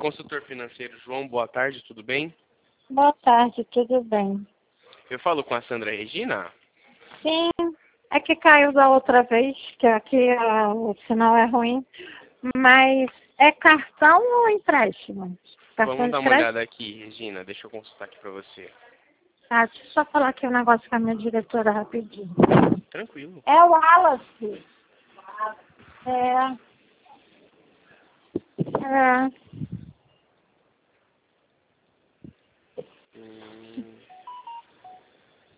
consultor financeiro João, boa tarde, tudo bem? Boa tarde, tudo bem? Eu falo com a Sandra Regina? Sim, é que caiu da outra vez, que aqui o sinal é ruim, mas é cartão ou empréstimo? Cartão Vamos de dar uma crédito? olhada aqui, Regina, deixa eu consultar aqui pra você. Ah, deixa eu só falar aqui um negócio com a minha diretora rapidinho. Tranquilo. É o Wallace. É.